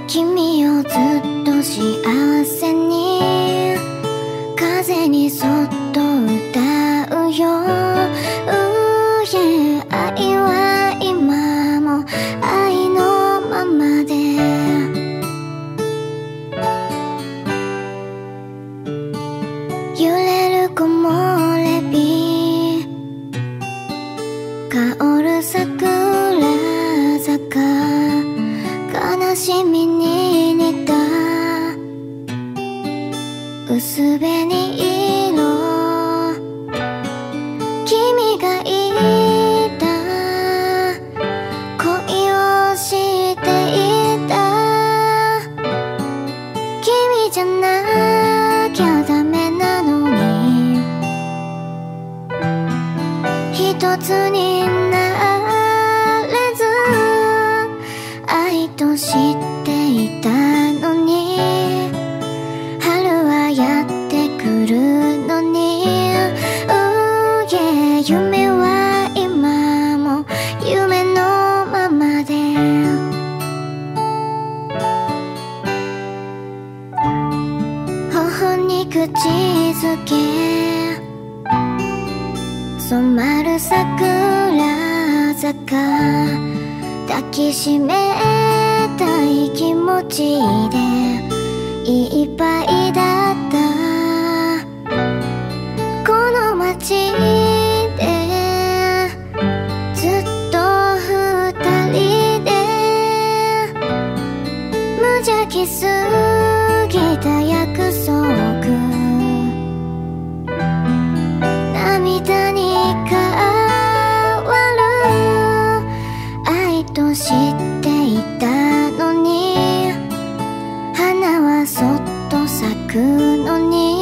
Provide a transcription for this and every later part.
君をずっと幸せに風にそっと歌うよ、愛は今も愛のままで揺れる木漏れ日香る桜坂悲しみに似た薄紅色君がいた恋をしていた君じゃなきゃダメなのに一つになれず愛と知っていたのに春はやってくるのに、夢は今も夢のままで頬に口づけ染まる桜坂抱きしめたい気持ちでいっぱいだったこの街でずっと二人で無邪気すぎた約束涙に変わる愛と知っていたのに花はそっと咲くのに、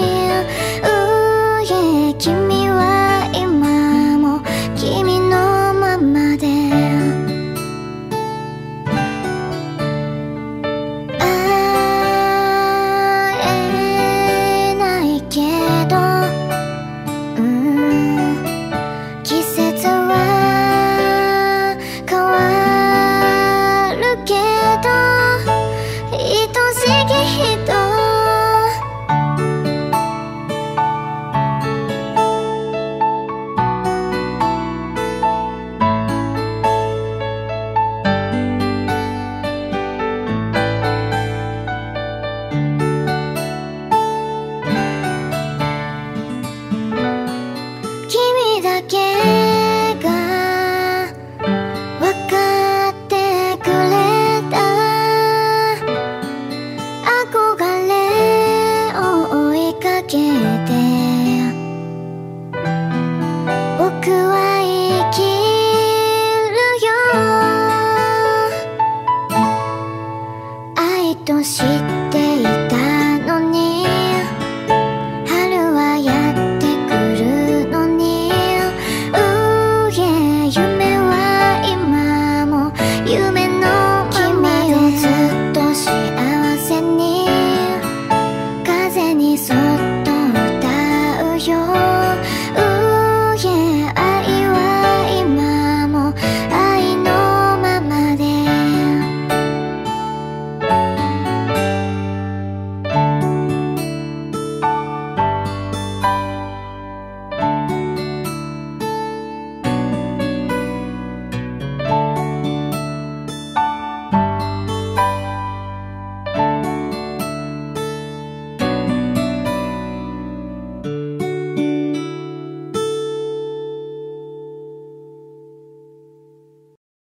君は今も君のままで会えないけど、季節は変わるけど愛しき人君だけが分かってくれた憧れを追いかけて僕は生きるよ愛とし